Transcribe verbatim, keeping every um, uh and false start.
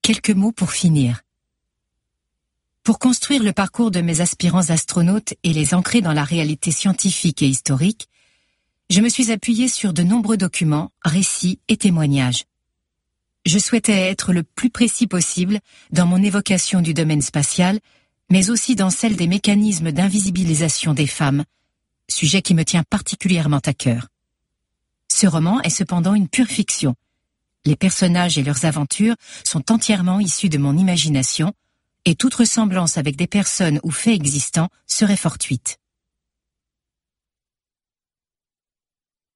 quelques mots pour finir. Pour construire le parcours de mes aspirants astronautes et les ancrer dans la réalité scientifique et historique, je me suis appuyée sur de nombreux documents, récits et témoignages. Je souhaitais être le plus précis possible dans mon évocation du domaine spatial, mais aussi dans celle des mécanismes d'invisibilisation des femmes, sujet qui me tient particulièrement à cœur. Ce roman est cependant une pure fiction. Les personnages et leurs aventures sont entièrement issus de mon imagination, et toute ressemblance avec des personnes ou faits existants serait fortuite.